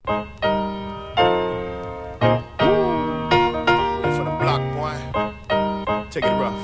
For the block, boy. Take it rough.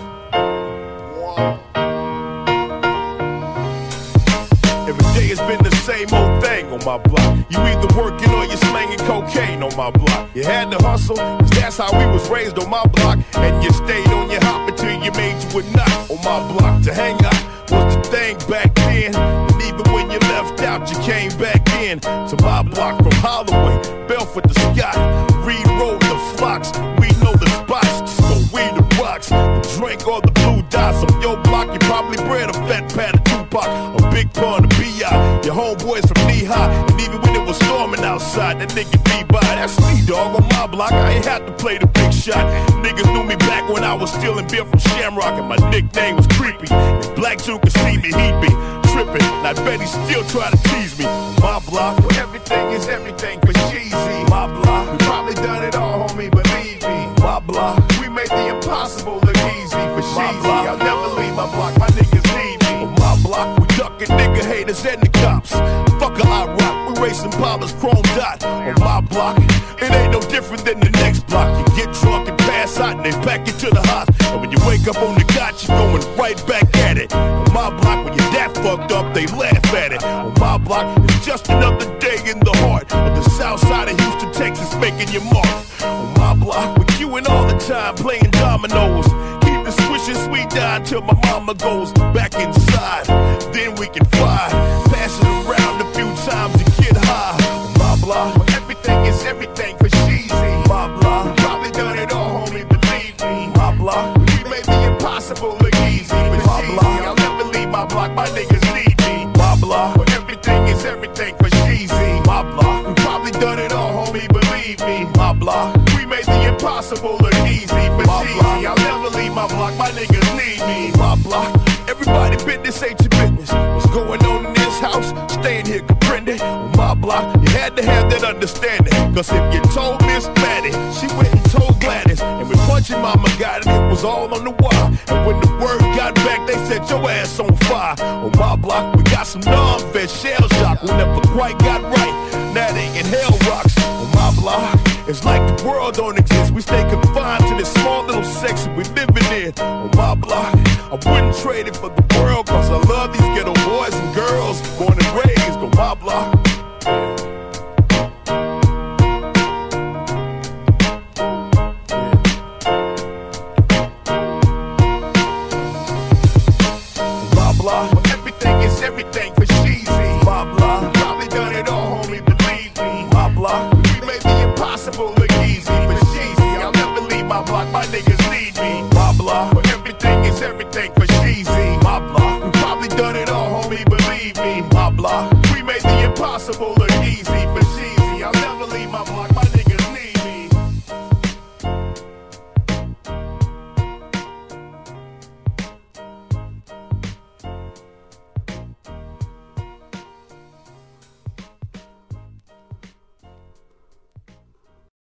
Every day has been the same old thing on my block. You either working or you slanging cocaine on my block. You had to hustle, cause that's how we was raised on my block. And you stayed on your hop until you made you a knot on my block. To hang out was the thing back then. And even when you left out, you came back in. To my block from Holloway, Belford to Scott, Reed Road to Fox. We know the spots, so we the rocks. The drink or the blue dots on your block. You probably bred a fat pad of Tupac, a big pun of B.I. Your homeboys from knee high, and even when it was storming outside, that nigga be by. That's me, dog, on my block. I ain't had to play the big shot. Niggas knew me back when I was stealing beer from Shamrock, and my nickname was Creepy. If Black Jew could see me, he'd be tripping. And I bet he still try to tease me. My block, where everything is everything for Jeezy. My block, we probably done it all, homie, believe me. My block, we made the impossible look easy for Sheezy. I'll never leave my block, my niggas need me. On my block, we ducking nigga haters and the cops. Fuck a I rock, we racing Palmer's chrome dot. On my block, it ain't no different than the next block. You get drunk and pass out and they pack you to the hospital. And when you wake up on the cot, you're going right back at it. On my block, when you're that fucked up, they laugh at it. On my block, it's just another day in the heart of the south side of Houston, Texas, making your mark. On my block, we're queuing all the time, playing dominoes. Keep the swishing sweet down till my mama goes back inside. Then we can fly, pass it around a few times and get high. On my block, where everything is everything for Sheezy. My block, we probably done it all, homie, believe me. My block, we made the impossible look easy for Sheezy. I'll never leave my block, my niggas need me. My block, where everything is everything for Sheezy. My block, we probably done it all, homie, believe me. My block, we made the impossible look easy for Sheezy. I'll never leave my block, my niggas need me. My block, everybody business ain't your business. What's going on in this house? Staying here, comprende? On my block, you had to have that understanding. Cause if you told Miss Maddie, she went and told Gladys. And when Punchy Mama got it, it was all on the wire. And when the word got back, they set your ass on fire. On my block, we got some non-vet shell shock. We never quite got right. Now they in hell rocks. On my block, it's like the world don't exist. We stay confined to this small little section we living in. On my block, I wouldn't trade it for the world, cause I love these